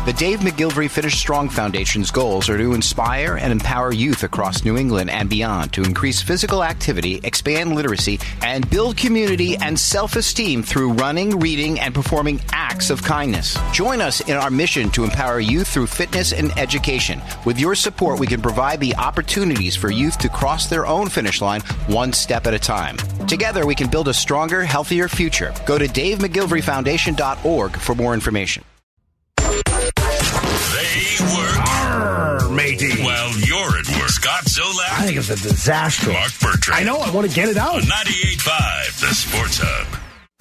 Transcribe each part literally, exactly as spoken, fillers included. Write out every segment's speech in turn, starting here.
The Dave McGilvery Finish Strong Foundation's goals are to inspire and empower youth across New England and beyond to increase physical activity, expand literacy, and build community and self-esteem through running, reading, and performing acts of kindness. Join us in our mission to empower youth through fitness and education. With your support, we can provide the opportunities for youth to cross their own finish line one step at a time. Together, we can build a stronger, healthier future. Go to dave mcgilvery foundation dot org for more information. They work. Arr, matey. Well, you're at work. Scott Zolak. I think it's a disaster. Mark Bertrand. I know. I want to get it out. On ninety-eight point five, the Sports Hub.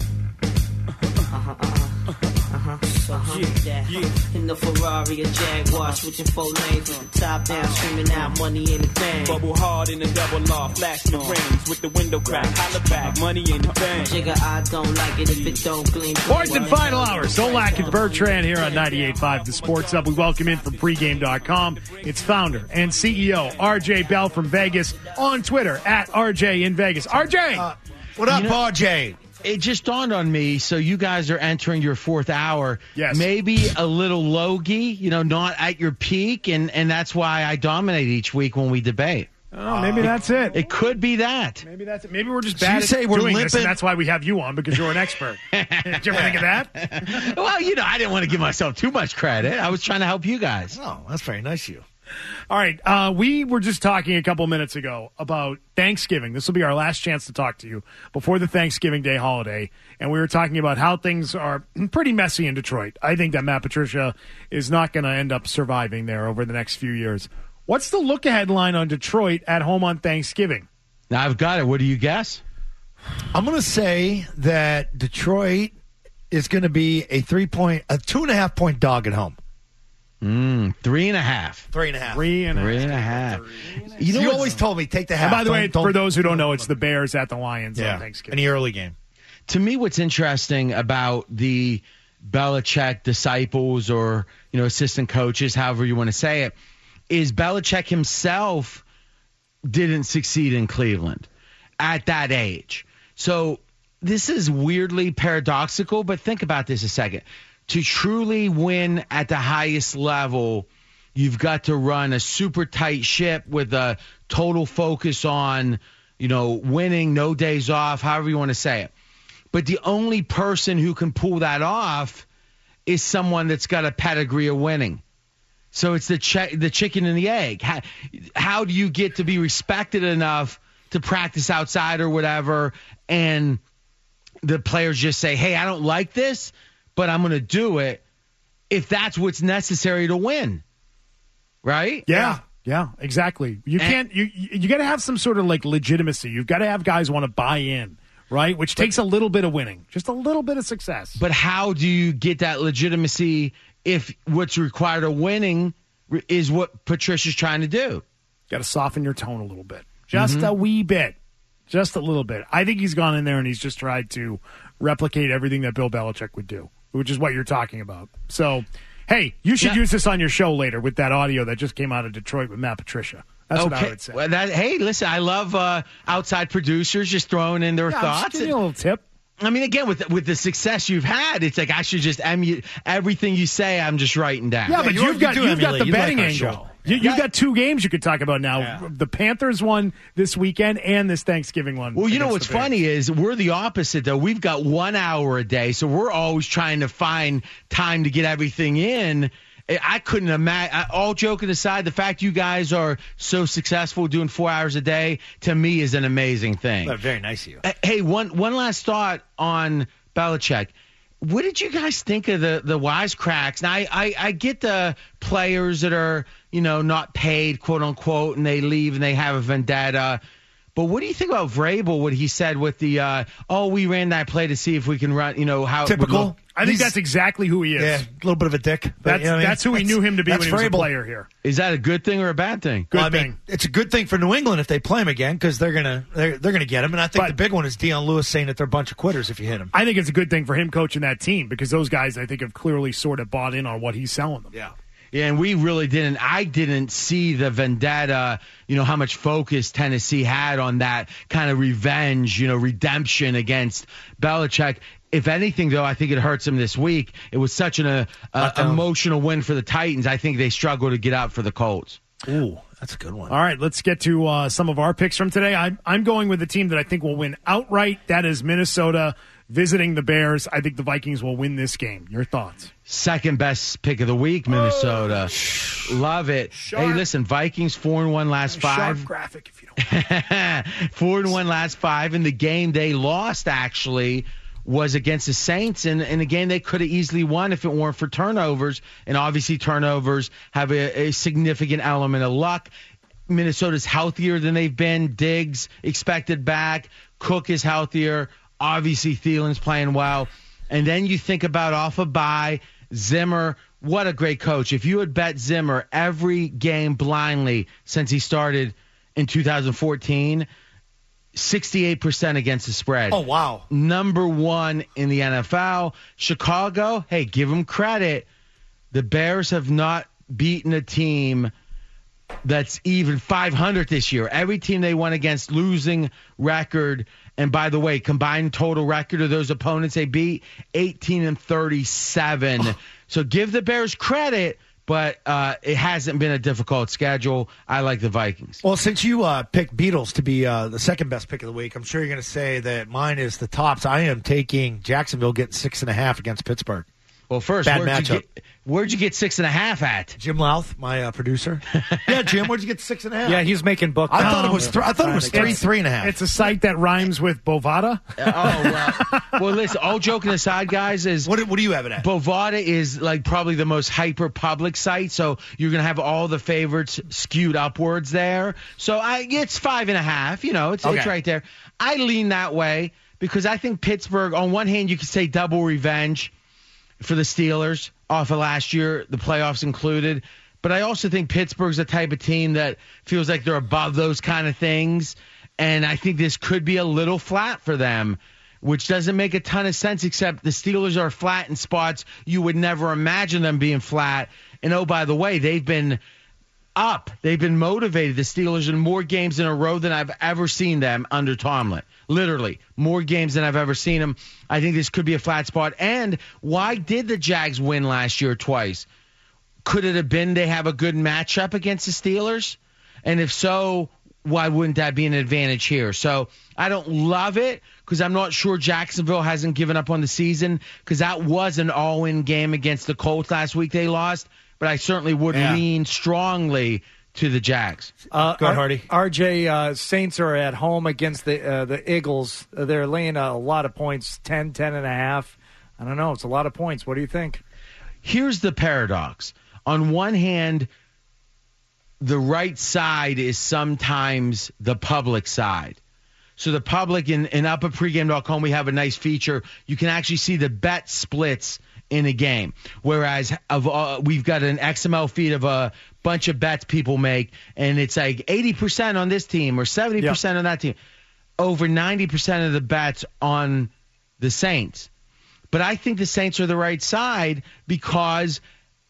Uh-huh, yeah, yeah. In the Ferrari, a Jaguar, switching four lanes with the top down, screaming out money in the bank. Bubble hard in the double law, flashing the rings with the window crack, holla back, money in the bank. Jigga, I don't like it if it don't gleam. Fourth and final hour, Zolak and Bertrand here on ninety-eight point five, the Sports Hub. We welcome in from pregame dot com. It's founder and C E O R J Bell from Vegas, on Twitter at R J in Vegas. R J! Uh, what up, you know, R J? It just dawned on me, so you guys are entering your fourth hour. Yes. Maybe a little low-key, you know, not at your peak, and, and that's why I dominate each week when we debate. Oh, maybe that's it. It could be that. Maybe that's it. Maybe we're just So bad you at say we're doing this, limping? and that's why we have you on, because you're an expert. Did you ever think of that? Well, you know, I didn't want to give myself too much credit. I was trying to help you guys. Oh, that's very nice of you. All right. Uh, we were just talking a couple minutes ago about Thanksgiving. This will be our last chance to talk to you before the Thanksgiving Day holiday. And we were talking about how things are pretty messy in Detroit. I think that Matt Patricia is not going to end up surviving there over the next few years. What's the look-ahead line on Detroit at home on Thanksgiving? Now, I've got it. What do you guess? I'm going to say that Detroit is going to be a three-point, a two-and-a-half-point dog at home. Mm, three and a half. Three and a half. Three and a Three half. and a half. You, know you what's- always told me, take the half. And by the Don't- way, don't- for those who don't know, it's the Bears at the Lions yeah, on Thanksgiving. in the early game. To me, what's interesting about the Belichick disciples or, you know, assistant coaches, however you want to say it, is Belichick himself didn't succeed in Cleveland at that age. So this is weirdly paradoxical, but think about this a second. To truly win at the highest level, you've got to run a super tight ship with a total focus on, you know, winning, no days off, however you want to say it. But the only person who can pull that off is someone that's got a pedigree of winning. So it's the ch- the chicken and the egg. How, how do you get to be respected enough to practice outside or whatever, and the players just say, hey, I don't like this, but I'm going to do it if that's what's necessary to win. Right? Yeah. Yeah, exactly. You And- can't, you, you got to have some sort of like legitimacy. You've got to have guys want to buy in, right? Which takes a little bit of winning, just a little bit of success. But how do you get that legitimacy if what's required of winning is what Patricia's trying to do? Got to soften your tone a little bit. Just a wee bit. Just a little bit. I think he's gone in there and he's just tried to replicate everything that Bill Belichick would do, which is what you're talking about. So, hey, you should Yeah. use this on your show later with that audio that just came out of Detroit with Matt Patricia. That's what I okay. would say. Well, that, hey, listen, I love uh, outside producers just throwing in their Yeah, I'm just thoughts. giving you a little tip. I mean, again, with with the success you've had, it's like I should just emulate everything you say. I'm just writing down. Yeah, but you- you've you got do you've got emulate. the You like betting our angle. show. You, you've got two games you could talk about now. Yeah. The Panthers won this weekend and this Thanksgiving one. Well, you know against what's the Bears. funny is we're the opposite, though. We've got one hour a day, so we're always trying to find time to get everything in. I couldn't imagine, all joking aside, the fact you guys are so successful doing four hours a day, to me, is an amazing thing. Well, very nice of you. Uh, Hey, one one last thought on Belichick. What did you guys think of the, the wisecracks? Now, I, I, I get the players that are, you know, not paid, quote unquote, and they leave and they have a vendetta. But what do you think about Vrabel, what he said with the, uh, oh, we ran that play to see if we can run, you know, how it would Typical. look? I think He's- that's exactly who he is. Yeah, a little bit of a dick. But, That's, you know what I mean? that's who he knew him to be when That's he was a Vrabel. player here. Is that a good thing or a bad thing? Good Well, I thing. mean, it's a good thing for New England if they play him again because they're gonna they're, they're gonna get him. And I think But- the big one is Deion Lewis saying that they're a bunch of quitters if you hit him. I think it's a good thing for him coaching that team because those guys, I think, have clearly sort of bought in on what he's selling them. Yeah. Yeah, and we really didn't. I didn't see the vendetta, you know, how much focus Tennessee had on that kind of revenge, you know, redemption against Belichick. If anything, though, I think it hurts them this week. It was such an uh, uh, emotional win for the Titans. I think they struggle to get out for the Colts. Ooh, that's a good one. All right, let's get to uh, some of our picks from today. I'm, I'm going with the team that I think will win outright. That is Minnesota visiting the Bears. I think the Vikings will win this game. Your thoughts? Second best pick of the week, Minnesota. Oh, love it. Sharp. Hey, listen, Vikings four and one last five. Sharp graphic, if you don't. Four and one last five. In the game they lost, actually, was against the Saints, and in a game they could have easily won if it weren't for turnovers. And obviously, turnovers have a, a significant element of luck. Minnesota's healthier than they've been. Diggs expected back. Cook is healthier. Obviously, Thielen's playing well. And then you think about off a bye, Zimmer. What a great coach. If you had bet Zimmer every game blindly since he started in two thousand fourteen, sixty-eight percent against the spread. Oh, wow. Number one in the N F L. Chicago, hey, give them credit. The Bears have not beaten a team that's even five hundred this year. Every team they won against, losing record. And by the way, combined total record of those opponents they beat, eighteen and thirty-seven. So give the Bears credit, but uh, it hasn't been a difficult schedule. I like the Vikings. Well, since you uh, picked Beatles to be uh, the second best pick of the week, I'm sure you're going to say that mine is the tops. I am taking Jacksonville getting six and a half against Pittsburgh. Well, first, Bad where'd, matchup. you get, where'd you get six and a half at? Jim Louth, my uh, producer. Yeah, Jim, where'd you get six and a half? Yeah, he's making book. I thought it was. Th- I thought it was three, It's- three and a half. It's a site that rhymes with Bovada. Oh, well. Well, listen, all joking aside, guys, is what, what do you have it at? Bovada is like probably the most hyper public site, so you're going to have all the favorites skewed upwards there. So I, it's five and a half. You know, it's, Okay. it's right there. I lean that way because I think Pittsburgh, on one hand, you could say double revenge for the Steelers off of last year, the playoffs included. But I also think Pittsburgh's the type of team that feels like they're above those kind of things. And I think this could be a little flat for them, which doesn't make a ton of sense, except the Steelers are flat in spots you would never imagine them being flat. And, oh, by the way, they've been up. They've been motivated, the Steelers, in more games in a row than I've ever seen them under Tomlin. Literally, more games than I've ever seen them. I think this could be a flat spot. And why did the Jags win last year twice? Could it have been they have a good matchup against the Steelers? And if so, why wouldn't that be an advantage here? So I don't love it because I'm not sure Jacksonville hasn't given up on the season because that was an all-in game against the Colts last week they lost. But I certainly would Yeah. lean strongly to the Jags. Uh, Go ahead, Hardy. R J, uh, Saints are at home against the uh, the Eagles. They're laying a lot of points, ten, ten and a half. I don't know. It's a lot of points. What do you think? Here's the paradox. On one hand, the right side is sometimes the public side. So the public in, in up at pregame dot com, we have a nice feature. You can actually see the bet splits in a game. Whereas of uh, we've got an X M L feed of a bunch of bets people make, and it's like eighty percent on this team or seventy percent on that team. Over ninety percent of the bets on the Saints. But I think the Saints are the right side because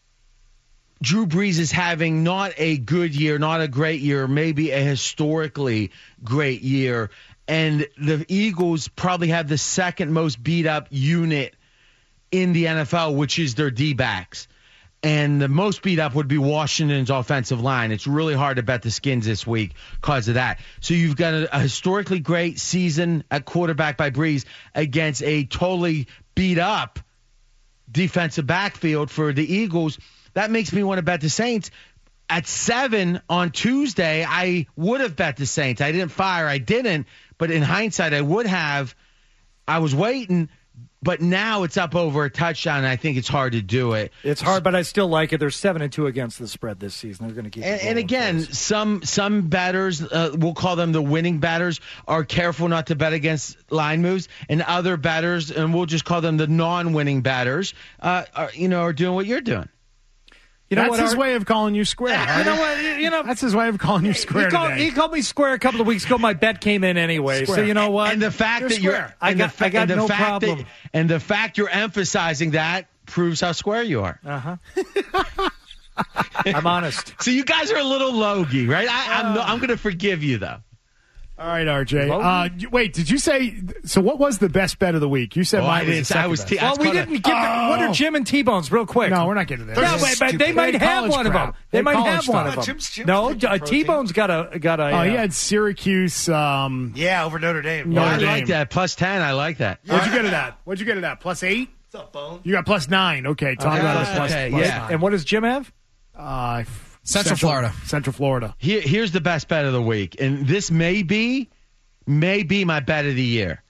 Drew Brees is having not a good year, not a great year, maybe a historically great year. And the Eagles probably have the second most beat up unit in the N F L, which is their D-backs. And the most beat up would be Washington's offensive line. It's really hard to bet the Skins this week because of that. So you've got a, a historically great season at quarterback by Brees against a totally beat up defensive backfield for the Eagles. That makes me want to bet the Saints. At seven on Tuesday, I would have bet the Saints. I didn't fire. I didn't. But in hindsight, I would have. I was waiting. But now it's up over a touchdown, and I think it's hard to do it. It's hard, but I still like it. They're seven and two against the spread this season. They're going to keep. And, it and again, some some bettors, uh, we'll call them the winning bettors, are careful not to bet against line moves, and other bettors, and we'll just call them the non-winning bettors, uh, are, you know, are doing what you're doing. You know That's what, his Art? way of calling you square. You know what? You- You know, That's his way of calling you square he called, today. he called me square a couple of weeks ago. My bet came in anyway. Square. So you know what? And the fact You're that you're, square. I and got, the, fa- I got and the no fact problem. That, and the fact you're emphasizing that proves how square you are. Uh huh. I'm honest. So you guys are a little logy, right? I, I'm no, I'm going to forgive you though. All right, R J. Uh, wait, did you say? So, what was the best bet of the week? You said Oh, mine I was the didn't- I second was best. te- Well, we didn't give them. What are Jim and T-Bones, real quick? No, we're not getting there. No, This is but, but they stupid. might They're have college one of crap. them. They They're might college have one crap. of them. Jim's- Jim's no, taking uh, protein. T-Bone's got a got a. Oh, uh, he had Syracuse. Um, Yeah, over Notre Dame. Notre I Dame. like that. Plus ten. I like that. What'd you get it at? What'd you get it at? Plus eight? What's up, Bone? You got plus nine. Okay, Tom Okay. got it plus, Okay, plus yeah. nine. And what does Jim have? Uh, Central Florida. Central Florida. Here, here's the best bet of the week, and this may be, may be my bet of the year.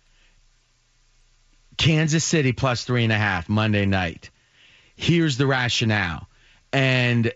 Kansas City plus three and a half Monday night. Here's the rationale, and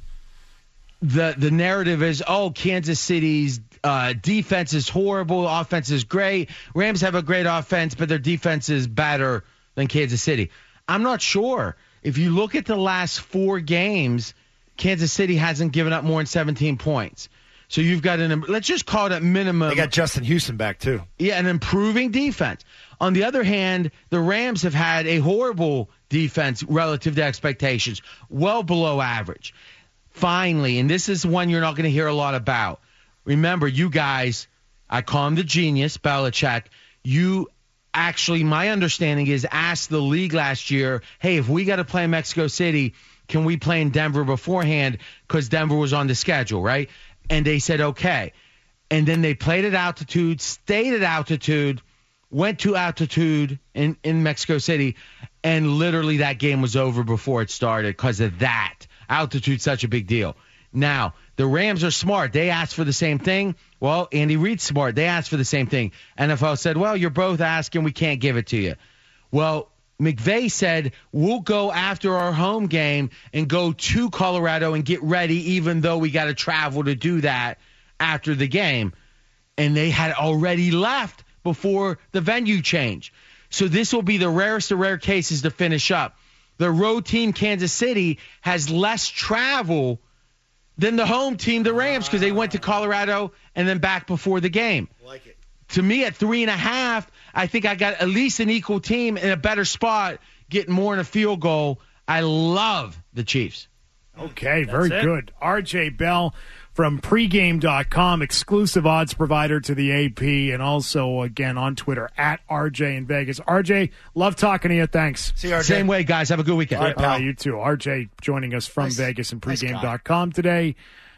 the the narrative is, oh, Kansas City's uh, defense is horrible, offense is great. Rams have a great offense, but their defense is better than Kansas City. I'm not sure. If you look at the last four games, Kansas City hasn't given up more than seventeen points. So you've got an, let's just call it at minimum. They got Justin Houston back, too. Yeah, an improving defense. On the other hand, the Rams have had a horrible defense relative to expectations, well below average. Finally, and this is one you're not going to hear a lot about. Remember, you guys, I call him the genius, Belichick. You actually, my understanding is, asked the league last year, hey, if we got to play Mexico City, can we play in Denver beforehand? Because Denver was on the schedule, right? And they said, okay. And then they played at altitude, stayed at altitude, went to altitude in, in Mexico City, and literally that game was over before it started because of that. Altitude's such a big deal. Now, the Rams are smart. They asked for the same thing. Well, Andy Reid's smart. They asked for the same thing. N F L said, well, you're both asking. We can't give it to you. Well, McVay said, we'll go after our home game and go to Colorado and get ready, even though we got to travel to do that after the game. And they had already left before the venue change. So this will be the rarest of rare cases to finish up. The road team, Kansas City, has less travel than the home team, the Rams, because they went to Colorado and then back before the game. Like it. To me, at three and a half, I think I got at least an equal team in a better spot, getting more in a field goal. I love the Chiefs. Okay, very it. good. R J Bell from pregame dot com, exclusive odds provider to the A P, and also, again, on Twitter, at R J in Vegas. R J, love talking to you. Thanks. See you, R J. Same way, guys. Have a good weekend. All right, Uh, pal. you too. R J joining us from Nice- Vegas and nice pregame dot com today.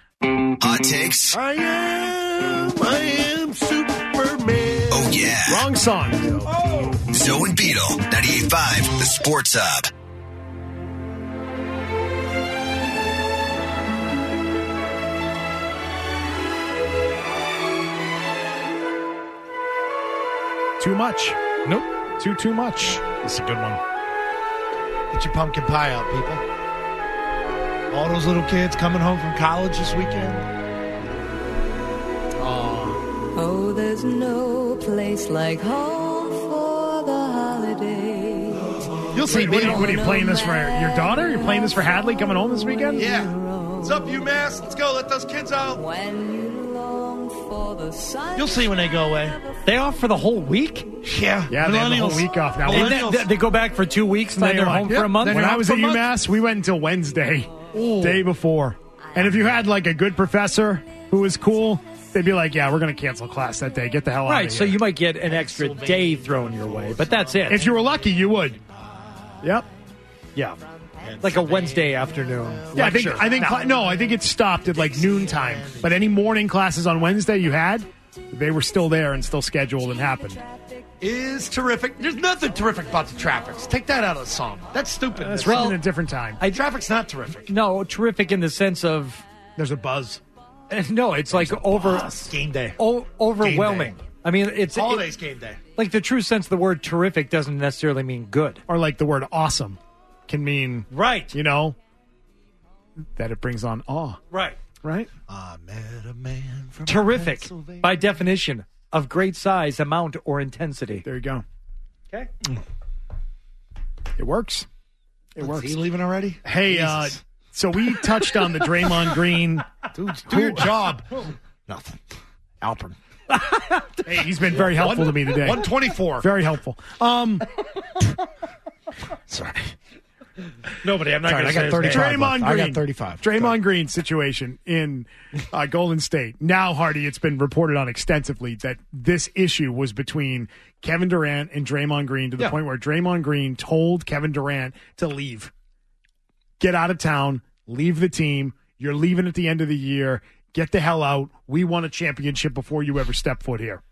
Hot takes. I am, I am Superman. Oh, yeah. Wrong song. Zoe and Beetle, ninety-eight point five, The Sports Hub. Too much. Nope. Too, too much. This is a good one. Get your pumpkin pie out, people. All those little kids coming home from college this weekend. Oh, there's no place like home for the holidays. You'll see What, me. are you, what are you playing this for your daughter? You're playing this for Hadley coming home this weekend? Yeah. What's up, UMass? Let's go. Let those kids out. When you long for the sun. You'll see when they go away. They off for the whole week? Yeah. Yeah, they have the whole Millennials. week off now. And When then, they go back for two weeks and then they're home for a month? When I was for at a month. UMass, we went until Wednesday, day before. And if you had like a good professor who was cool, they'd be like, yeah, we're going to cancel class that day. Get the hell out Right, of so here. you might get an extra day thrown your way, but that's it. If you were lucky, you would. Yep. yeah. Like a Wednesday afternoon. Yeah, I think lecture. I think No. cla- no, I think it stopped at like noontime. But any morning classes on Wednesday you had, they were still there and still scheduled and happened. Is terrific. There's nothing terrific about the traffics. Take that out of the song. That's stupid. That's Well, written at a different time. I, traffic's not terrific. No, terrific in the sense of There's a buzz. no, it's like over Buzz. Game day. o- overwhelming. Game I mean, it's it- Holidays game day. like the true sense of the word terrific doesn't necessarily mean good. Or like the word awesome can mean, Right. you know, that it brings on awe. Right. Right? I met a man from Terrific, Pennsylvania. by definition, of great size, amount, or intensity. There you go. Okay. It works. It works. Is he leaving already? Hey, uh, Jesus. so we touched on the Draymond Green. Dude, do your job. Nothing. Alpern. Hey, he's been very helpful to me today. one twenty-four. Very helpful. Um, Sorry. Nobody, I'm not Sorry, going to I got say thirty-five. Draymond I Green. got thirty-five. Draymond Green situation in uh, Golden State. Now, Hardy, it's been reported on extensively that this issue was between Kevin Durant and Draymond Green to the Yeah. point where Draymond Green told Kevin Durant to leave. Get out of town. Leave the team. You're leaving at the end of the year. Get the hell out. We won a championship before you ever step foot here.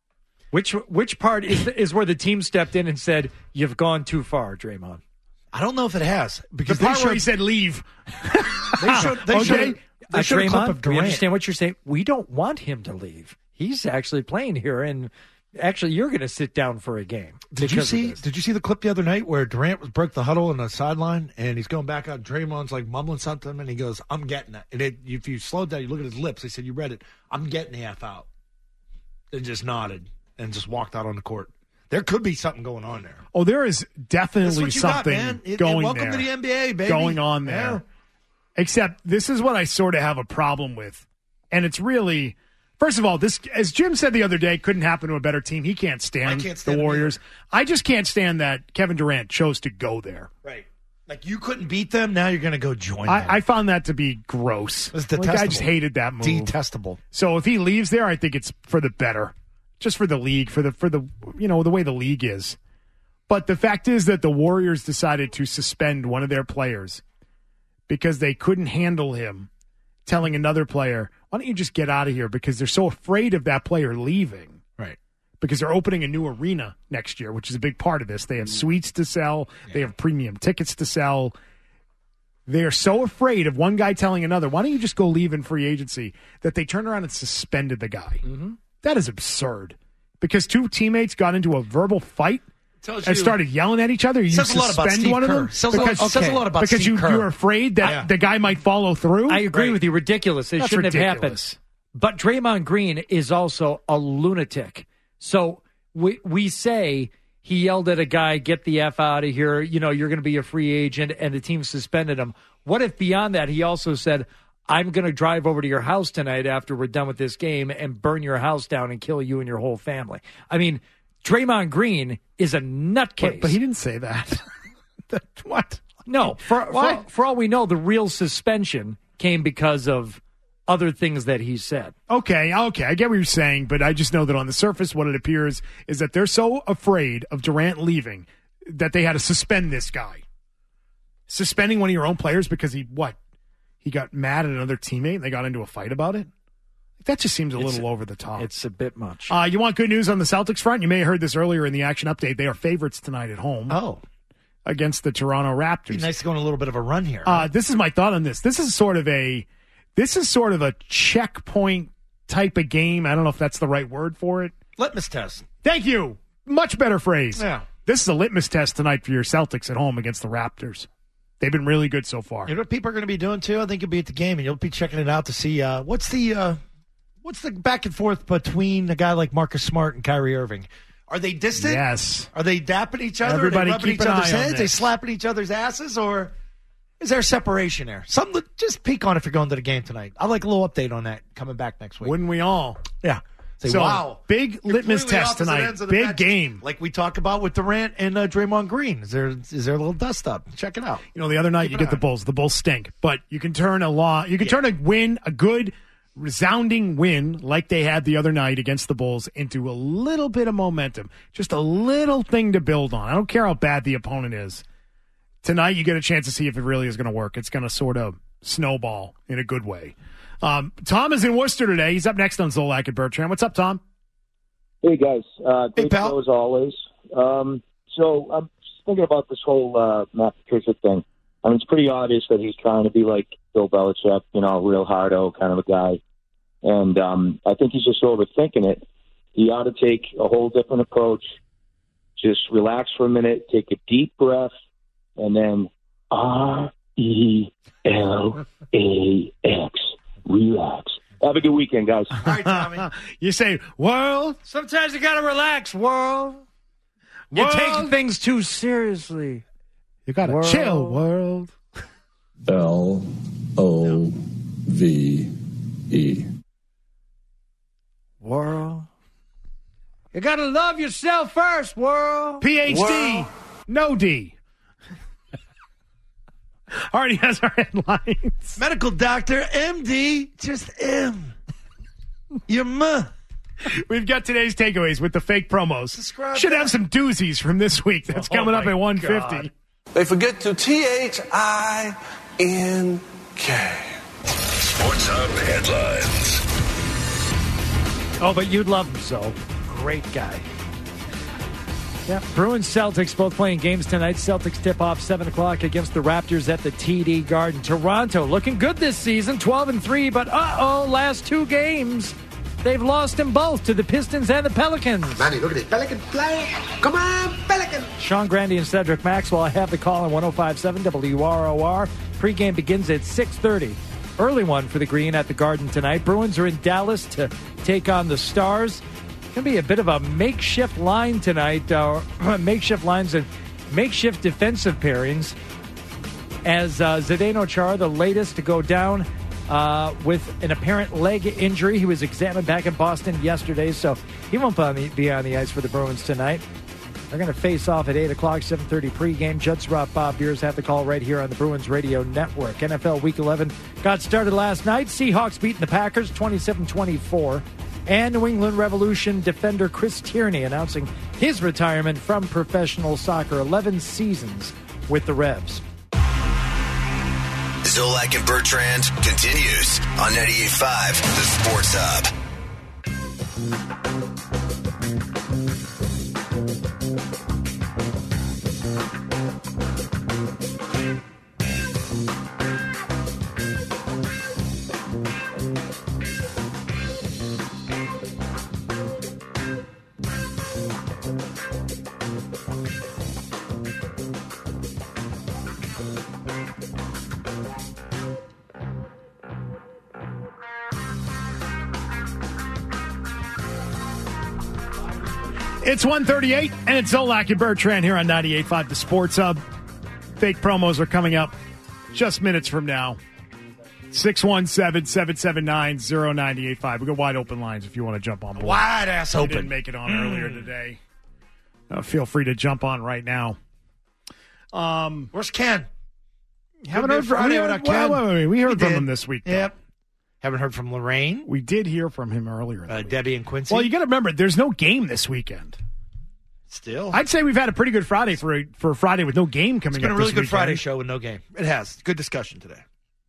Which which part is is where the team stepped in and said, "You've gone too far, Draymond"? I don't know if it has The because part they where he showed, said leave. they showed, they Okay. showed, they Uh, showed a clip Draymond, of we Durant. understand what you're saying. We don't want him to leave. He's actually playing here, and actually, you're going to sit down for a game. Did you because of see? this. Did you see the clip the other night where Durant was broke the huddle on the sideline and he's going back out? Draymond's like mumbling something and he goes, "I'm getting it." And it, if you slowed down, you look at his lips. He said, "You read it. I'm getting the F out." And just nodded and just walked out on the court. There could be something going on there. Oh, there is That's definitely what you got, something man. It- going welcome there. to the N B A, baby. Going on there. Yeah. Except this is what I sort of have a problem with. And it's really, first of all, this, as Jim said the other day, couldn't happen to a better team. He can't stand, I can't stand the them Warriors. I just can't stand that Kevin Durant chose to go there. Right. Like you couldn't beat them. Now you're going to go join them. I, I found that to be gross. It's Like, I detestable. just hated that move. Detestable. So if he leaves there, I think it's for the better, just for the league, for the for the you know the way the league is. But the fact is that the Warriors decided to suspend one of their players because they couldn't handle him telling another player, "Why don't you just get out of here?" Because they're so afraid of that player leaving. Right. Because they're opening a new arena next year, which is a big part of this. They have suites to sell. Yeah. They have premium tickets to sell. They are so afraid of one guy telling another, "Why don't you just go leave in free agency?" that they turned around and suspended the guy. Mm-hmm. That is absurd. Because two teammates got into a verbal fight Tells and you- started yelling at each other. You Says a lot about suspend Steve one of Kerr. them Says a lot- because, says a lot about because Steve you, Kerr. you're afraid that Yeah. the guy might follow through. I agree Right. with you. Ridiculous. It That's shouldn't ridiculous. have happened. But Draymond Green is also a lunatic. So we we say he yelled at a guy, "Get the F out of here. You know, you're going to be a free agent," and the team suspended him. What if beyond that he also said, "I'm going to drive over to your house tonight after we're done with this game and burn your house down and kill you and your whole family"? I mean, Draymond Green is a nutcase. But, but he didn't say that. That- what? No, for, for What? for all we know, the real suspension came because of other things that he said. Okay, okay, I get what you're saying, but I just know that on the surface, what it appears is that they're so afraid of Durant leaving that they had to suspend this guy. Suspending one of your own players because he, what? He got mad at another teammate and they got into a fight about it? That just seems a It's- little over the top. It's a bit much. Uh, you want good news on the Celtics front? You may have heard this earlier in the action update. They are favorites tonight at home Oh, against the Toronto be Raptors. nice to go on a little bit of a run here. Uh, this is my thought on this. This is sort of a, this is sort of a checkpoint type of game. I don't know if that's the right word for it. Litmus test. Thank you. Much better phrase. Yeah. This is a litmus test tonight for your Celtics at home against the Raptors. They've been really good so far. You know what people are going to be doing too? I think you'll be at the game and you'll be checking it out to see uh, what's the uh, what's the back and forth between a guy like Marcus Smart and Kyrie Irving. Are they distant? Yes. Are they dapping each other? Everybody Are they rubbing keep each an other's eye on heads? They this. slapping each other's asses, or is there separation there? Something to just peek on if you're going to the game tonight. I'd like a little update on that coming back next week. Wouldn't we all? Yeah. Say, So, wow. big You're litmus completely test opposite tonight. ends of the Big bench. game. Like we talk about with Durant and uh, Draymond Green. Is there is there a little dust up? Check it out. You know, the other night Keep you an get the eye. Bulls. The Bulls stink, but you can turn a law. You can turn a win, a good, resounding win like they had the other night against the Bulls, into a little bit of momentum. Just a little thing to build on. I don't care how bad the opponent is. Tonight you get a chance to see if it really is going to work. It's going to sort of snowball in a good way. Um, Tom is in Worcester today. He's up next on Zolak and Bertrand. What's up, Tom? Hey, guys. Uh, Hey, great pal. show as always. Um, so I'm just thinking about this whole uh, Matt Patricia thing. I mean, it's pretty obvious that he's trying to be like Bill Belichick, you know, a real hard-o kind of a guy. And um, I think he's just overthinking it. He ought to take a whole different approach. Just relax for a minute, take a deep breath, and then R E L A X. Relax. Have a good weekend, guys. All right, Tommy. You say, world, Sometimes you got to relax, world. You're World. taking things too seriously. you got to World. chill, world. L O V E. World. You got to love yourself first, world. P H D, World. no D. Already has our headlines. Medical doctor, M D, just M. Your ma. We've got today's takeaways with the fake promos. Describe Should that. have some doozies from this week. That's Oh, coming up my at one fifty. God. They forget to T H I N K. Sports Hub headlines. Oh, but you'd love him so. Great guy. Yeah, Bruins Celtics both playing games tonight. Celtics tip off seven o'clock against the Raptors at the T D Garden. Toronto looking good this season, twelve and three, but uh-oh, last two games, they've lost them both to the Pistons and the Pelicans. Manny, look at this. Pelican play. Come on, Pelican. Sean Grandy and Cedric Maxwell have the call on one oh five point seven W R O R. Pre-game begins at six thirty. Early one for the Green at the Garden tonight. Bruins are in Dallas to take on the Stars. Going to be a bit of a makeshift line tonight. Uh, makeshift lines and makeshift defensive pairings. As uh, Zdeno Chara, the latest to go down uh, with an apparent leg injury. He was examined back in Boston yesterday, so he won't be on the, be on the ice for the Bruins tonight. They're going to face off at eight o'clock, seven thirty pregame. Judd Surratt, Bob Beers have the call right here on the Bruins Radio Network. N F L Week eleven got started last night. Seahawks beating the Packers twenty-seven twenty-four. And New England Revolution defender Chris Tierney announcing his retirement from professional soccer, eleven seasons with the Revs. Zolak and Bertrand continues on ninety-eight point five, the Sports Hub. It's one thirty-eight, and it's Zolak and Bertrand here on ninety-eight point five, the Sports Hub. Fake promos are coming up just minutes from now. six one seven, seven seven nine, zero nine eight five. We've got wide open lines if you want to jump on board. Wide ass We open. didn't make it on earlier today. Uh, feel free to jump on right now. Um, Where's Ken? haven't Good heard from Friday we, without wait, Ken. wait, wait, we heard We from did. him this week. though. Yep. Haven't heard from Lorraine. We did hear from him earlier. in the Uh, week. Debbie and Quincy. Well, you got to remember, there's no game this weekend. Still. I'd say we've had a pretty good Friday for a, for a Friday with no game coming It's been up a really this good weekend. Friday show with no game. It has. Good discussion today.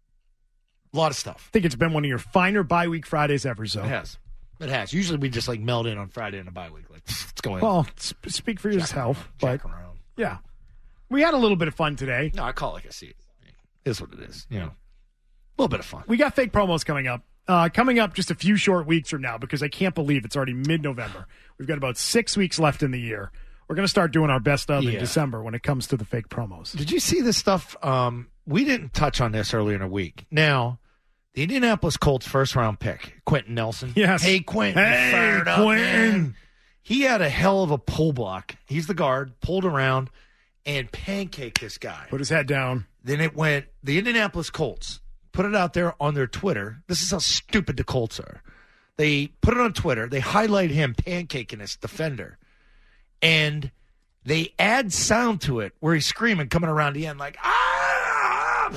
A lot of stuff. I think it's been one of your finer bye week Fridays ever, so. It has. It has. Usually we just like meld in on Friday in a bye week. Like, what's going on? Well, sp- speak for yourself. But, Jack around. yeah. We had a little bit of fun today. No, I call it like I see it. It is what it is. You know, a little bit of fun. We got fake promos coming up. Uh, coming up just a few short weeks from now, because I can't believe it's already mid-November. We've got about six weeks left in the year. We're going to start doing our best of Yeah. in December when it comes to the fake promos. Did you see this stuff? Um, we didn't touch on this earlier in the week. Now, the Indianapolis Colts first round pick, Quentin Nelson. Yes. Hey, Quentin. Hey, fired up, Quentin. man. He had a hell of a pull block. He's the guard, pulled around, and pancaked this guy. Put his head down. Then it went, the Indianapolis Colts put it out there on their Twitter. This is how stupid the Colts are. They put it on Twitter. They highlight him pancaking this defender. And they add sound to it where he's screaming, coming around the end like, ah!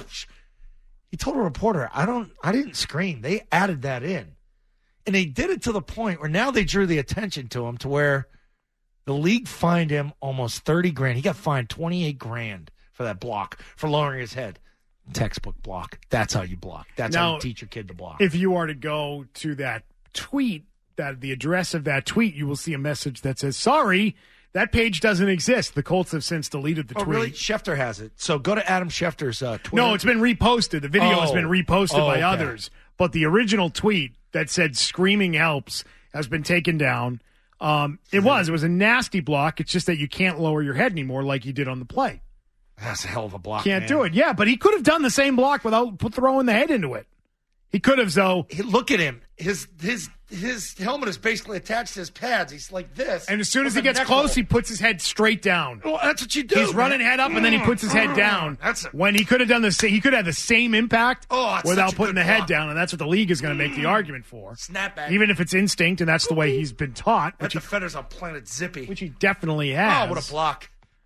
He told a reporter, I don't, I didn't scream. They added that in. And they did it to the point where now they drew the attention to him to where the league fined him almost thirty grand. He got fined twenty-eight grand for that block, for lowering his head. Textbook block. That's how you block. That's Now, how you teach your kid to block. If you are to go to that tweet, that the address of that tweet, you will see a message that says, sorry, that page doesn't exist. The Colts have since deleted the oh, tweet. really? Schefter has it. So go to Adam Schefter's uh, Twitter. No, it's been reposted. The video has Oh. been reposted Oh, by okay. others. But the original tweet that said screaming helps has been taken down. Um, it was. It was a nasty block. It's just that you can't lower your head anymore like you did on the play. That's a hell of a block. Can't man. do it. Yeah, but he could have done the same block without put- throwing the head into it. He could have, though. Hey, look at him. His his his helmet is basically attached to his pads. He's like this. And as soon as With he a gets neck close, roll. he puts his head straight down. Well, that's what you do. He's running man. head up, and then he puts his head down. That's a, When he could have done the same, he could have the same impact Oh, it's without such a putting good the head block. down, and that's what the league is going to make the argument for. snapback. Even if it's instinct, and that's the way he's been taught, that which he, defender's on Planet Zippy. which he definitely has. Oh, what a block.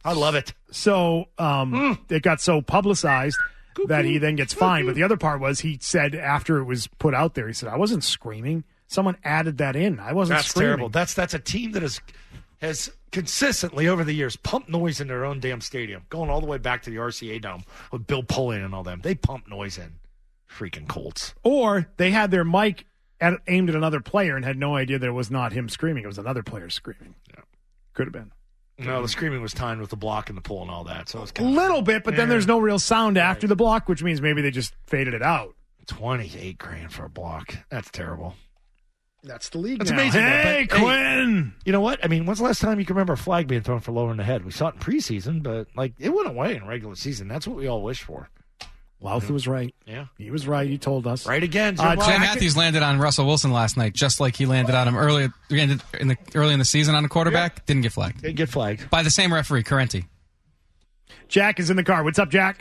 I love it. So um, mm. it got so publicized that he then gets fined. But the other part was he said after it was put out there, he said, I wasn't screaming. Someone added that in. I wasn't that's screaming. Terrible. That's that's a team that has has consistently over the years pumped noise in their own damn stadium, going all the way back to the R C A Dome with Bill Pullen and all them. They pump noise in. Freaking Colts. Or they had their mic at, aimed at another player and had no idea that it was not him screaming. It was another player screaming. Yeah. Could have been. No, the screaming was timed with the block and the pull and all that. So it was a kind little of, bit, but yeah. then there's no real sound after the block, which means maybe they just faded it out. twenty-eight grand for a block. That's terrible. That's the league. That's now. amazing. Hey, but, Quinn. Hey, you know what? I mean, when's the last time you can remember a flag being thrown for lower in the head? We saw it in preseason, but like it went away in regular season. That's what we all wish for. Louth was right. Yeah. He was right. He told us. Right again. Uh, Jay Matthews landed on Russell Wilson last night, just like he landed on him earlier in the early in the season on a quarterback. Yeah. Didn't get flagged. Didn't get flagged. By the same referee, Correnti. Jack is in the car. What's up, Jack?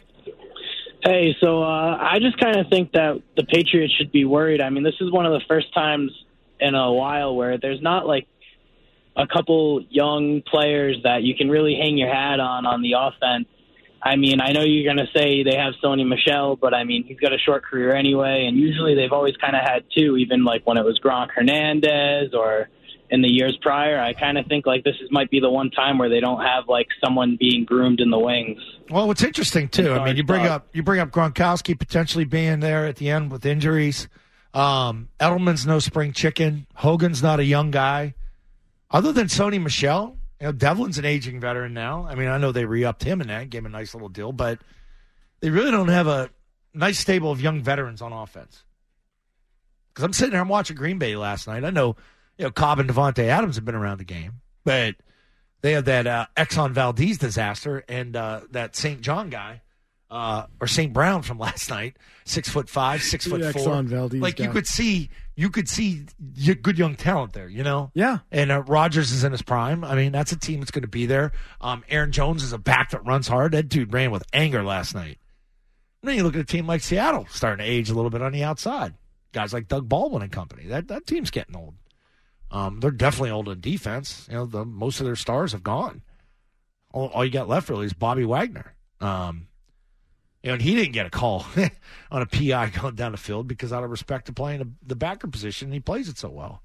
Hey, so uh, I just kind of think that the Patriots should be worried. I mean, this is one of the first times in a while where there's not like a couple young players that you can really hang your hat on on the offense. I mean, I know you're going to say they have Sony Michel, but I mean, he's got a short career anyway, and usually they've always kind of had two, even like when it was Gronk Hernandez or in the years prior. I kind of think like this is, might be the one time where they don't have like someone being groomed in the wings. Well, what's interesting too, I mean, you bring up you bring up Gronkowski potentially being there at the end with injuries. Um, Edelman's no spring chicken. Hogan's not a young guy. Other than Sony Michel, you know, Devlin's an aging veteran now. I mean, I know they re-upped him in that, gave him a nice little deal, but they really don't have a nice stable of young veterans on offense. Because I'm sitting there, I'm watching Green Bay last night. I know, you know, Cobb and Devontae Adams have been around the game, but they have that uh, Exxon Valdez disaster and uh, that Saint John guy, uh, or Saint Brown from last night, six foot five, six foot four. Exxon Valdez like guy. you could see, you could see good young talent there, you know? Yeah. And uh, Rodgers is in his prime. I mean, that's a team that's going to be there. Um, Aaron Jones is a back that runs hard. That dude ran with anger last night. And then you look at a team like Seattle, starting to age a little bit on the outside. Guys like Doug Baldwin and company. That that team's getting old. Um, they're definitely old in defense. You know, the, most of their stars have gone. All, all you got left really is Bobby Wagner. Um, you know, and he didn't get a call on a P I going down the field because out of respect to playing the, the backer position, he plays it so well.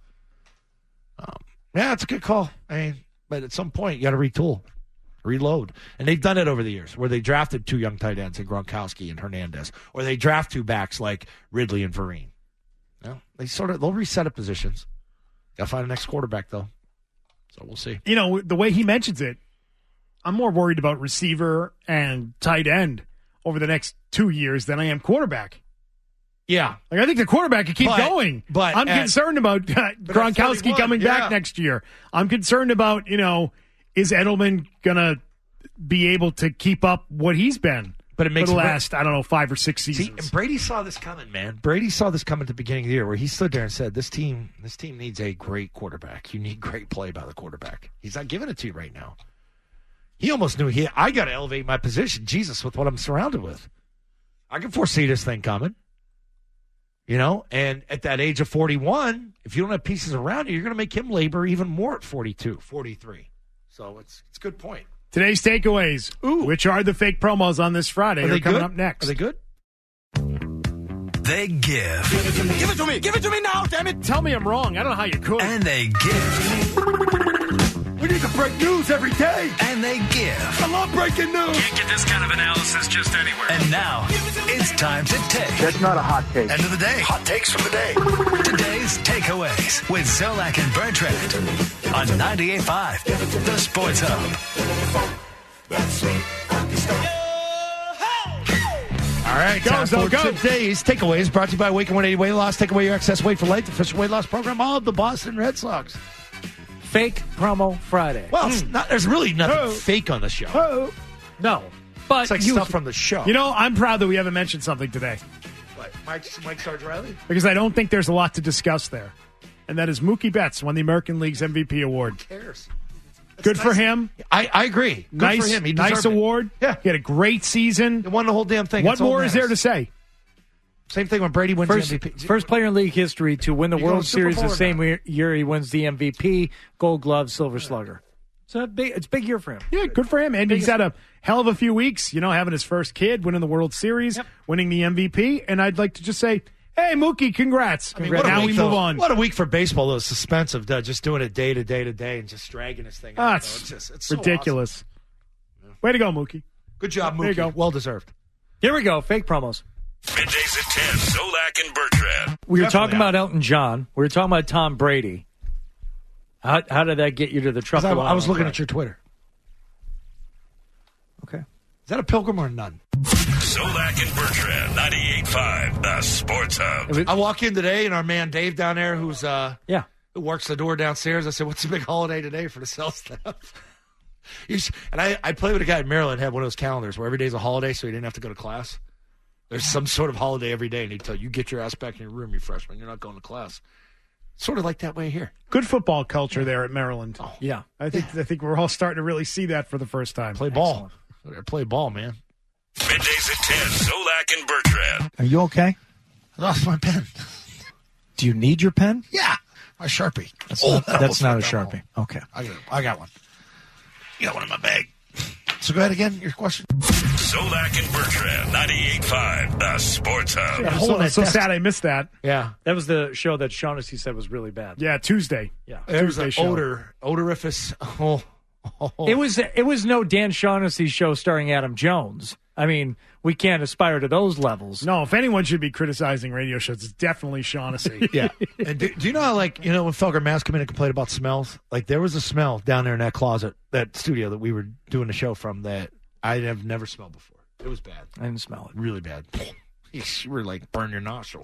Um, yeah, it's a good call. I mean, but at some point you got to retool, reload, and they've done it over the years where they drafted two young tight ends in Gronkowski and Hernandez, or they draft two backs like Ridley and Vereen. You know, they sort of they'll reset up positions. Got to find the next quarterback though, so we'll see. You know, the way he mentions it, I'm more worried about receiver and tight end over the next two years than I am quarterback. Yeah. Like, I think the quarterback can keep but, going. But I'm at, concerned about uh, Gronkowski coming yeah. back next year. I'm concerned about, you know, is Edelman going to be able to keep up what he's been but it makes for the last, I don't know, five or six seasons? See, and Brady saw this coming, man. Brady saw this coming at the beginning of the year where he stood there and said, this team, this team needs a great quarterback. You need great play by the quarterback. He's not giving it to you right now. He almost knew he. I got to elevate my position, Jesus, with what I'm surrounded with. I can foresee this thing coming, you know. And at that age of forty-one, if you don't have pieces around you, you're going to make him labor even more at forty-two, forty-three. So it's it's a good point. Today's takeaways, Ooh. which are the fake promos on this Friday, are they are coming good? up next. Are they good? They give. Give it to me. Give it to me. Give it to me now, damn it. Tell me I'm wrong. I don't know how you could. And they give. We need to break news every day. And they give. I love breaking news. Can't get this kind of analysis just anywhere. And now, it's time to take. That's not a hot take. End of the day. Hot takes from the day. Today's takeaways with Zolak and Bertrand on ninety-eight point five, The Sports Hub. All right, Go, time Zo, for go. today's takeaways brought to you by Wake and one eighty Weight Loss. Take away your excess weight for life. The official weight loss program of the Boston Red Sox. Fake promo Friday. Well, it's not, there's really nothing Oh. fake on the show. Oh. No, but It's like you, stuff from the show. You know, I'm proud that we haven't mentioned something today What, Mike, Mike Sarge Riley? because I don't think there's a lot to discuss there. And that is Mookie Betts won the American League's M V P award. Who cares? Good That's for nice. him. I, I agree. Good nice, for him. He nice deserved it. award. Yeah. He had a great season. He won the whole damn thing. What That's all more that is there matters. to say? Same thing when Brady wins first, the M V P. first player in league history to win the You go World Super Series Bowl the or same not? year, year he wins the M V P, Gold Glove, Silver Slugger. So big, it's a big year for him. Yeah, good for him. And he's had a hell of a few weeks, you know, having his first kid, winning the World Series, yep. winning the M V P. And I'd like to just say, hey, Mookie, congrats. I mean, congrats. what a Now week, we though. move on. What a week for baseball, though. Suspense of uh, just doing it day to day to day and just dragging this thing Ah, out. it's It's just it's so ridiculous. awesome. Way to go, Mookie. Good job, Mookie. There you go. Well deserved. Here we go. Fake promos. Middays at ten, Solak and Bertrand. We were Definitely talking out. about Elton John. We were talking about Tom Brady. How, how did that get you to the truck? I, I was looking at your Twitter. Okay. Is that a pilgrim or a nun? Solak and Bertrand, ninety-eight point five, the Sports Hub. I walk in today, and our man Dave down there, who's uh, yeah, who works the door downstairs, I said, "What's the big holiday today for the sales staff?" He's, and I, I play with a guy in Maryland, had one of those calendars where every day's a holiday, so he didn't have to go to class. There's some sort of holiday every day, and he'd tell you, get your ass back in your room, you freshman. You're not going to class. Sort of like that way here. Good football culture there at Maryland. Oh, yeah. I think I think we're all starting to really see that for the first time. Play ball. Play ball, man. Middays at ten, Solak and Bertrand. Are you okay? I lost my pen. Do you need your pen? Yeah, my Sharpie. That's Oh, not, that that's almost not a went down Sharpie. home. Okay. I got, I got one. You got one in my bag. So go ahead again, your question. Solak and Bertrand, ninety-eight point five, the Sports Hub. Yeah, so so sad I missed that. Yeah. That was the show that Shaughnessy said was really bad. Yeah, Tuesday. Yeah. There was Tuesday an show. odor, odoriferous. Oh, oh. It was it was no Dan Shaughnessy show starring Adam Jones. I mean, we can't aspire to those levels. No, if anyone should be criticizing radio shows, it's definitely Shaughnessy. Yeah. And do, do you know how, like, you know, when Felger Mass come in and complained about smells? Like, there was a smell down there in that closet, that studio that we were doing the show from that I have never smelled before. It was bad. I didn't smell it. Really bad. You were like, burn your nostril.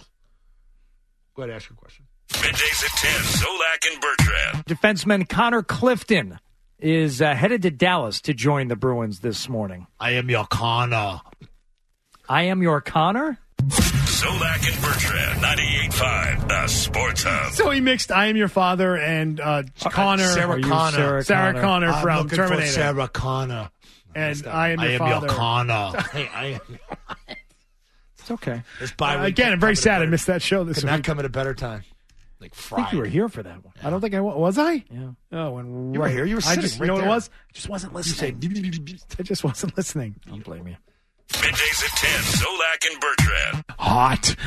Go ahead, ask your question. Middays at ten, Solak and Bertrand. Defenseman Connor Clifton is uh, headed to Dallas to join the Bruins this morning. I am your Connor. I am your Connor? Solak and Bertrand, ninety-eight point five, the Sports Hub. So he mixed I Am Your Father and uh, Connor. Sarah Connor. Sarah, Sarah Connor, Connor I'm from looking Terminator. For Sarah Connor. And I Am Your I am Father. your Connor. Hey, I am. It's okay. This Uh, again, I'm very sad I missed that show this Could week. not come at a better time. Like I Friday. think you were here for that one. I don't think I was. Was I? Yeah. Oh, when You were here. You were I sitting just, right you know what there. it was? I just wasn't listening. I just wasn't listening. I don't blame you. Middays at ten, Solak and Bertrand. Hot.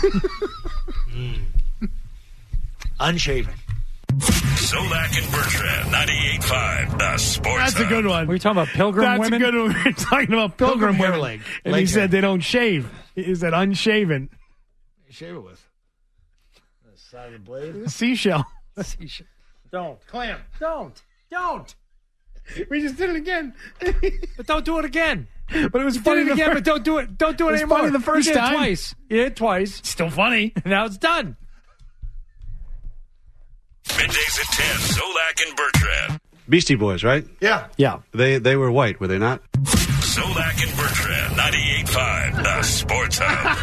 Unshaven. Solak and Bertrand, ninety-eight point five, the Sports That's a Hub. good one. Were you talking about Pilgrim That's women? a good one. We were talking about Pilgrim, Pilgrim hair women. leg. And Leg he hair. said they don't shave. He said unshaven. Shave it with. The side of the blade. Seashell. Don't. Clam. Don't. Don't. We just did it again. But don't do it again. But it was You funny did it the again, fir- but don't do it. Don't do it, It was anymore. funny the first you did time. It twice. You did it twice. Still funny. Now it's done. Middays at ten, Solak and Bertrand. Beastie Boys, right? Yeah. Yeah. They they were white, were they not? Solak and Bertrand, ninety-eight point five, the Sports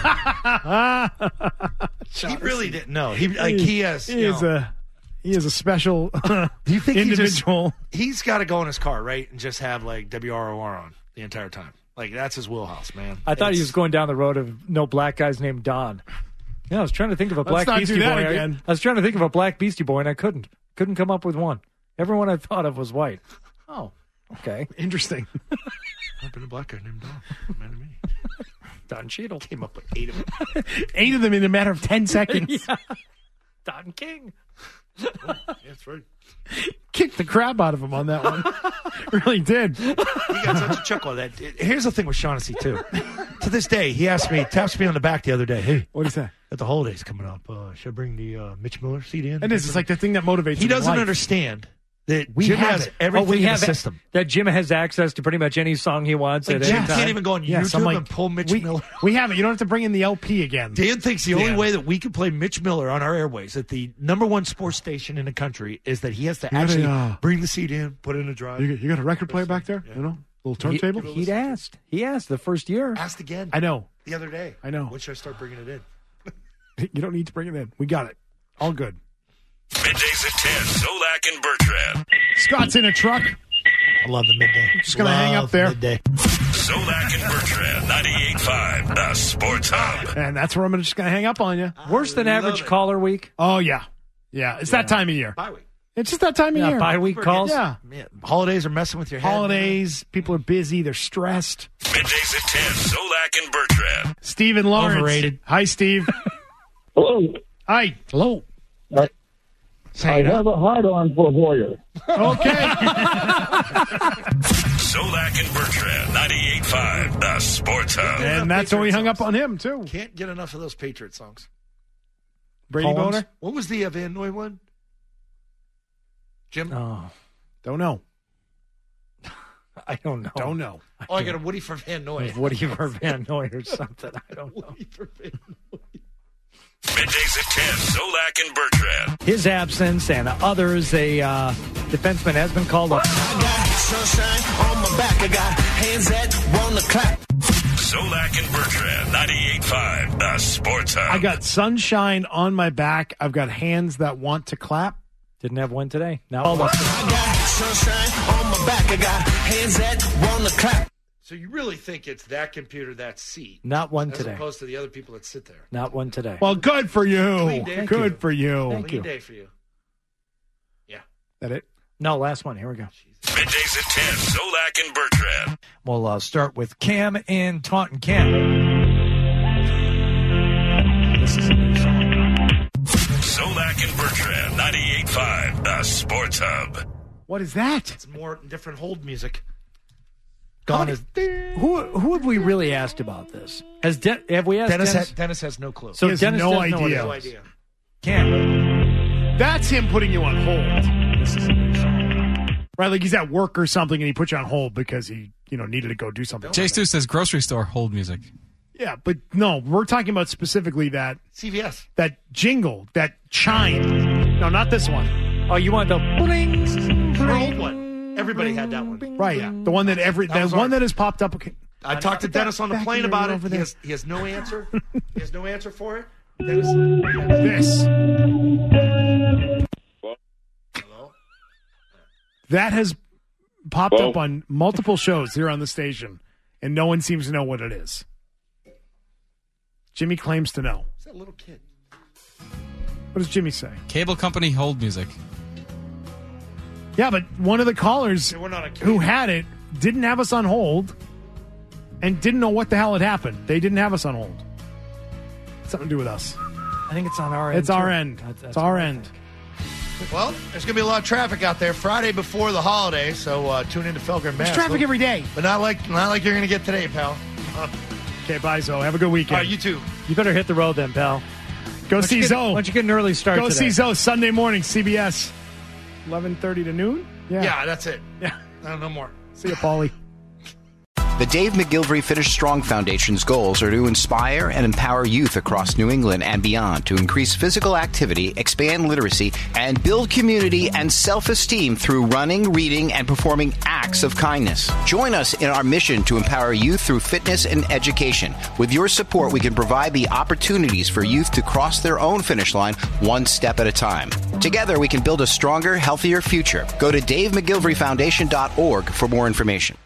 Hub. He really didn't know. He like he has. He you is know, a he is a special Do you think individual. He just, he's got to go in his car, right, and just have like W R O R on the entire time. Like that's his wheelhouse, man. I thought he It's- was going down the road of no black guys named Don. Yeah, I was trying to think of a Let's black not Beastie do that Boy. I- again. I was trying to think of a black Beastie Boy, and I couldn't. Couldn't come up with one. Everyone I thought of was white. Oh, okay. Interesting. I've been a black guy named Don. Man to me. Don Cheadle. Came up with eight of them. Eight of them in a matter of ten seconds. Yeah. Don King. Yeah, that's right. Kicked the crap out of him on that one. Really did. He got such a chuckle at that. Here's the thing with Shaughnessy too. To this day, he asked me, taps me on the back the other day. Hey, What is that? at the holidays coming up, uh, should I bring the uh, Mitch Miller C D in? It is. It's like the thing that motivates he him in doesn't life. understand that We Jim have has it. everything oh, we in have the it. system. That Jim has access to pretty much any song he wants Like at Jim any time. can't even go on Yes, YouTube I'm like, and pull Mitch we, Miller. we have it. You don't have to bring in the L P again. Dan thinks the only Dan. way that we can play Mitch Miller on our airways at the number one sports station in the country is that he has to You gotta, actually uh, bring the seat in, put it in a drive. You, you got a record player back there? You know, little turntable. He, he'd asked. He asked the first year. Asked again I know. the other day. I know. When should I start bringing it in? You don't need to bring it in. We got it. All good. Middays at ten, Solak and Bertrand. Scott's in a truck. I love the midday. Just gonna hang up Love there. Midday. Solak and Bertrand, ninety-eight point five, the Sports Hub. And that's where I'm just going to hang up on you. Worse than love average it. caller week. Oh, yeah. Yeah. It's that time of year. Bye week. It's just that time of Yeah, year. bye week calls. Yeah. Man, holidays are messing with your head. Holidays, people are busy, they're stressed. Middays at ten, Zolak and Bertrand. Steve and Lawrence. Overrated. Hi, Steve. Hello. Hi. Hello. I, I have a hard-on for Hoyer. Okay. Zolak and Bertrand, ninety-eight point five, the Sports Hub. And that's when we hung up on him, too. Can't get enough of those Patriot songs. Brady Poems. Boner? What was the uh, Van Noy one? Jim? Oh, Don't know. I don't know. Don't know. Oh, I got a Woody for Van Noy. Woody for Van Noy or something. I don't know. Woody for Van Noy. Middays at ten, Zolak and Bertrand. His absence and others, a uh, defenseman has been called up. I got sunshine on my back. I got hands that want to clap. Zolak and Bertrand, ninety-eight point five, the Sports Hub. I got sunshine on my back. I've got hands that want to clap. Didn't have one today. Now I got sunshine on my back. I got hands that want to clap. So you really think it's that computer, that seat? Not one as today. opposed to the other people that sit there. Not one today. Well, good for you. Clean day. Thank Good you. for you. Thank Clean you. day for you. Yeah. That it? No, last one. Here we go. Middays at ten, Zolak and Bertrand. We'll uh, start with Cam in Taunton. Cam. This is a new song. Zolak and Bertrand, ninety-eight point five, the Sports Hub. What is that? It's more different hold music. Gone is, who who have we really asked about this? Has De- have we asked Dennis, Dennis? ha- Dennis has no clue. So He has Dennis no doesn't know what idea. it no is. idea. Cam. That's him putting you on hold. This is a new song. Right, like he's at work or something and he put you on hold because he, you know, needed to go do something. Jay Stu says grocery store hold music. Yeah, but no, we're talking about specifically that C V S. that jingle, that chime. No, not this one. Oh, you want the bling? The old one. Everybody had that one. Right. Yeah. The one that every That that was one our- that has popped up. Okay. I talked to Dennis on the back plane here, about right it. over He there. has, he has no answer. He has no answer for it. Dennis. This. Hello? That has popped Hello? up on multiple shows here on the station, and no one seems to know what it is. Jimmy claims to know. Who's that little kid? What does Jimmy say? Cable company hold music. Yeah, but one of the callers Yeah, we're not a kid. who had it didn't have us on hold and didn't know what the hell had happened. They didn't have us on hold. Something to do with us. I think it's on our end. It's our too. end. That's- that's it's our what I end. think. Well, there's going to be a lot of traffic out there Friday before the holiday, so uh, tune in to Felger and Bass. There's traffic every day. But not like not like you're going to get today, pal. Uh, Okay, bye, Zoe. Have a good weekend. all right, you too. You better hit the road then, pal. Go Why don't see you get- Zoe. Why don't you get an early start Go today? see Zoe Sunday morning, C B S, eleven thirty to noon. Yeah, that's it. Yeah. I don't know more. See you, Paulie. The Dave McGilvery Finish Strong Foundation's goals are to inspire and empower youth across New England and beyond to increase physical activity, expand literacy, and build community and self-esteem through running, reading, and performing acts of kindness. Join us in our mission to empower youth through fitness and education. With your support, we can provide the opportunities for youth to cross their own finish line one step at a time. Together, we can build a stronger, healthier future. Go to dave mcgilvery foundation dot org for more information.